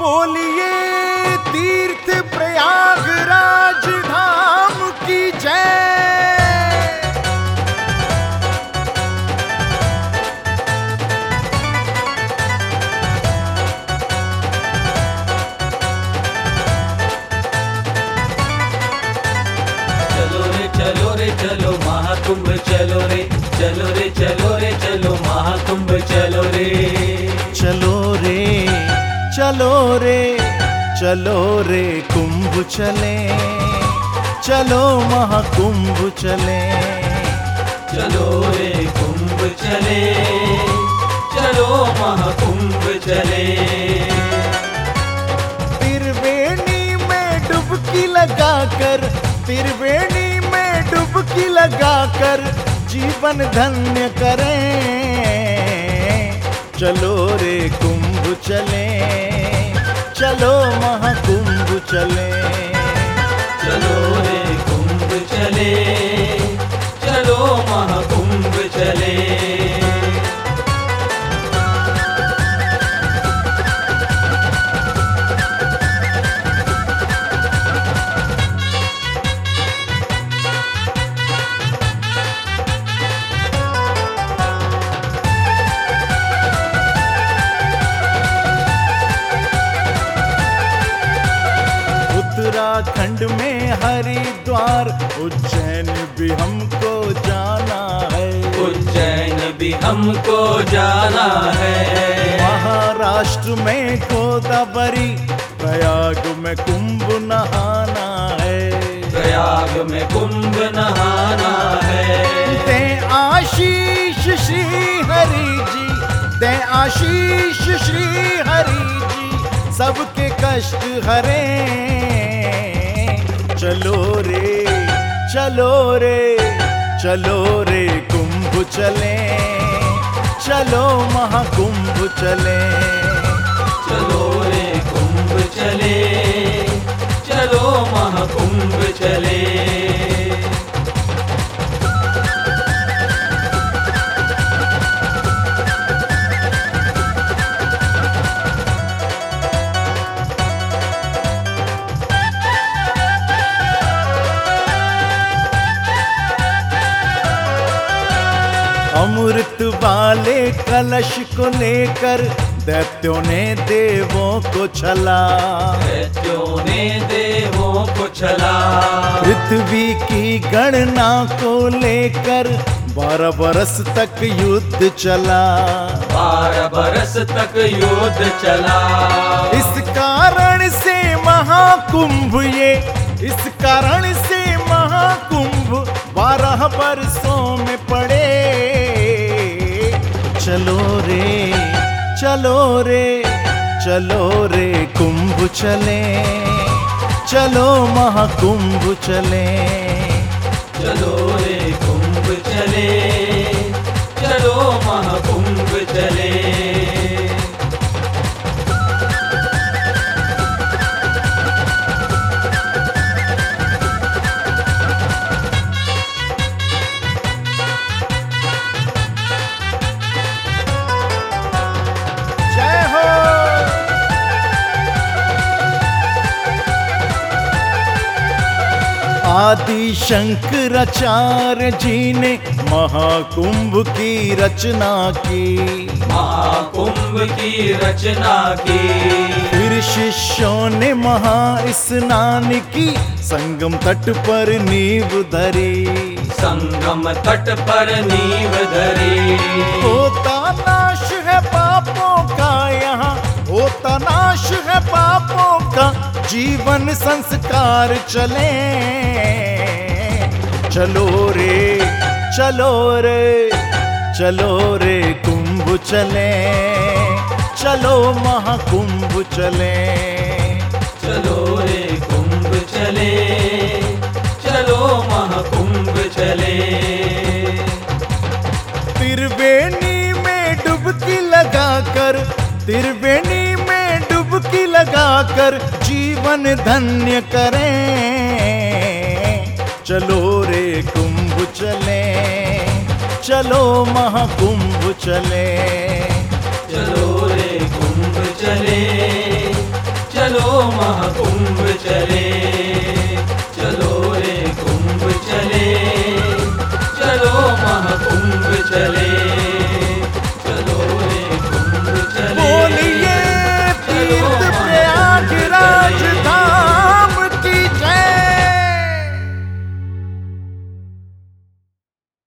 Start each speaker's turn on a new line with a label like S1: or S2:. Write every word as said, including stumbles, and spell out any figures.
S1: बोलिए तीर्थ प्रयागराज धाम की जय।
S2: चलो रे चलो रे चलो महाकुंभ चलो रे, चलो रे चलो रे चलो महाकुंभ चलो रे।
S1: चलो रे चलो रे चलो रे कुंभ चले, चलो महाकुंभ चले।
S2: चलो रे कुंभ चले, चलो महाकुंभ चले।
S1: त्रिवेणी में डुबकी लगाकर, त्रिवेणी में डुबकी लगाकर जीवन धन्य करें। चलो रे कुंभ चले, चलो महाकुंभ चले।
S2: चलो रे कुंभ चले, चलो महाकुंभ चले।
S1: उत्तराखंड में हरिद्वार, उज्जैन भी हमको जाना है।
S2: उज्जैन भी हमको जाना है।
S1: महाराष्ट्र में गोदावरी, प्रयाग में कुंभ नहाना है।
S2: प्रयाग में कुंभ नहाना है।
S1: दे आशीष श्री हरि जी, दे आशीष श्री हरि जी, सबके कष्ट हरें। चलो रे चलो रे चलो रे कुंभ चले, चलो महाकुंभ चले।
S2: चलो रे कुंभ चले, चलो महाकुंभ चले।
S1: अमृत वाले कलश को लेकर दैत्यों ने देवों को छला,
S2: दैत्यों ने देवों को छला।
S1: पृथ्वी की गणना को लेकर बारह बरस तक युद्ध चला।
S2: बारह बरस तक युद्ध चला।
S1: इस कारण से महाकुंभ ये, इस कारण से महाकुंभ बारह बरसों में पड़े। चलो रे चलो रे चलो रे कुंभ चले, चलो महाकुंभ चले।
S2: चलो रे कुंभ चले, चलो महाकुंभ चले।
S1: जय हो। आदि शंकराचार्य जी ने महाकुंभ की रचना की,
S2: महाकुंभ की रचना की।
S1: फिर शिष्यों ने महा स्नान की, संगम तट पर नींव धरी।
S2: संगम तट पर नींव धरी।
S1: होता नाश है पापों का यहाँ, होता नाश है पापों का, जीवन संस्कार चले। चलो रे चलो रे चलो रे कुंभ चले, चलो महाकुंभ चले।
S2: चलो रे कुंभ चले, चलो महाकुंभ चले।
S1: त्रिवेणी में डुबकी लगाकर, त्रिवेणी में डुबकी लगाकर जीवन धन्य करें। चलो रे कुंभ चले, चलो महाकुंभ चले।
S2: चलो रे कुंभ चले, चले